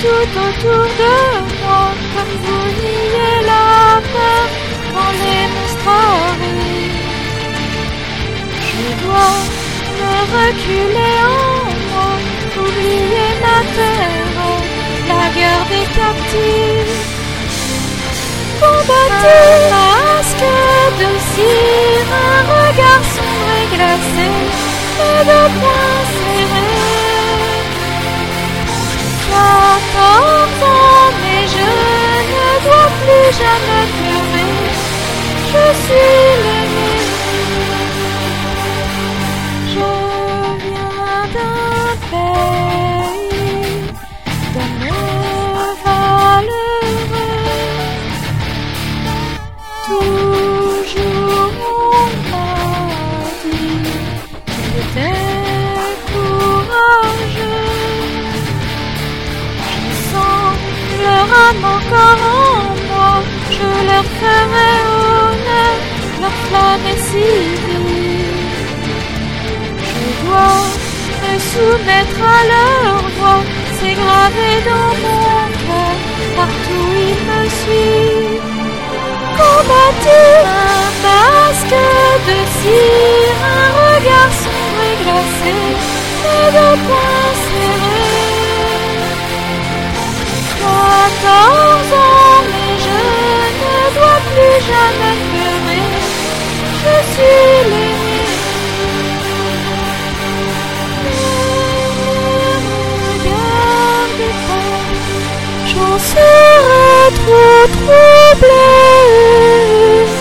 tout autour de moi, comme vous niez la peur quand les monstres arrivent. Je dois me reculer en moi, oublier ma terre, la guerre des captifs. Combattu, masque de cire, un regard sombre et glacé, et de poings serrés. 14 ans, mais je ne dois plus jamais pleurer, je suis l'aîné. Je viens d'un pays d'hommes valeureux. Toujours on m'a dit qu'il était courageux. Je sens leur âme encore en moi, je leur ferai honneur, leur flamme est si vive. Je dois me soumettre à leur voix, c'est gravé dans mon cœur, partout ils me suivent. Combattu, un masque de cire, un regard sombre et glacé, et de poings serrés. 14 ans, mais je ne dois plus jamais pleurer, je suis l'aîné. Ne regardez pas, j'en serai trop troublée.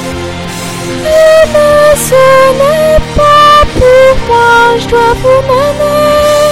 Mais ce n'est pas pour moi, je dois vous mener.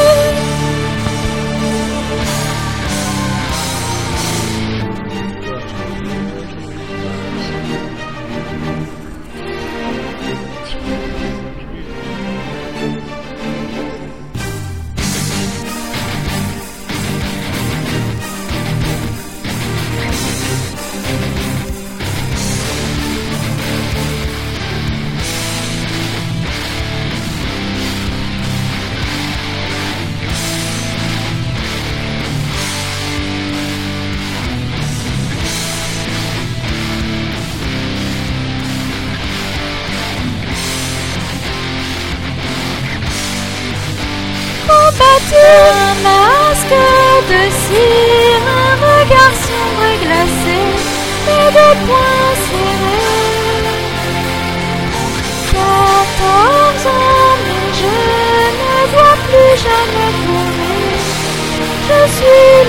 Combattu, un masque de cire, un regard sombre et glacé, et de poings serrés. 14 ans, mais je ne dois plus jamais pleurer, je suis